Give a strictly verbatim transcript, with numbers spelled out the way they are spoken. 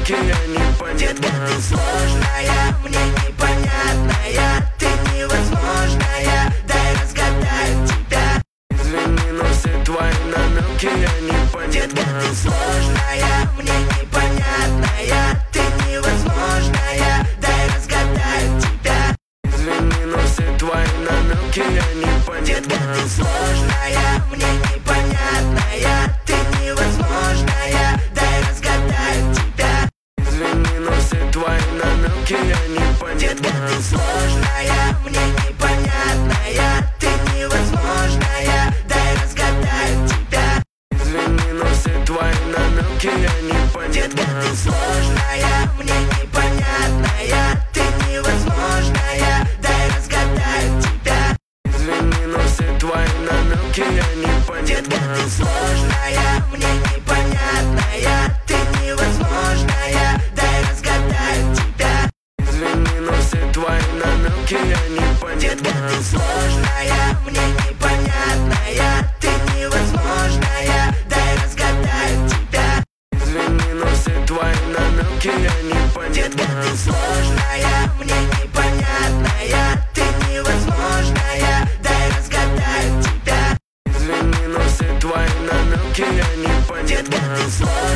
намеки я не понял. Детка, ты сложная, мне непонятная, ты невозможная, дай разгадать тебя. Извини, но все твои намеки я не понял. Детка, ты сложная, мне непонятная, ты невозможная, дай разгадать тебя. Извини, но все твои намеки я не понял. Детка, ты сложная, мне непонятная, ты невозможная, дай разгадать тебя. Извини, но все твои намеки я не понял. Детка, ты сложная, мне непонятная, ты невозможная, дай разгадать тебя. Извини, но все твои намеки я не понял. Детка, ты сложная, мне непонятная, ты невозможная, дай разгадать тебя. Извини, но все твои намеки я не понял. Детка, ты сложная, мне непонятная, ты невозможная, дай разгадать тебя. Извини, но все твои намеки я не понял. Детка, ты сложная, мне непонятная, ты невозможная, дай разгадать тебя. Извини, но все твои намеки я не понял. Детка, ты сложная, мне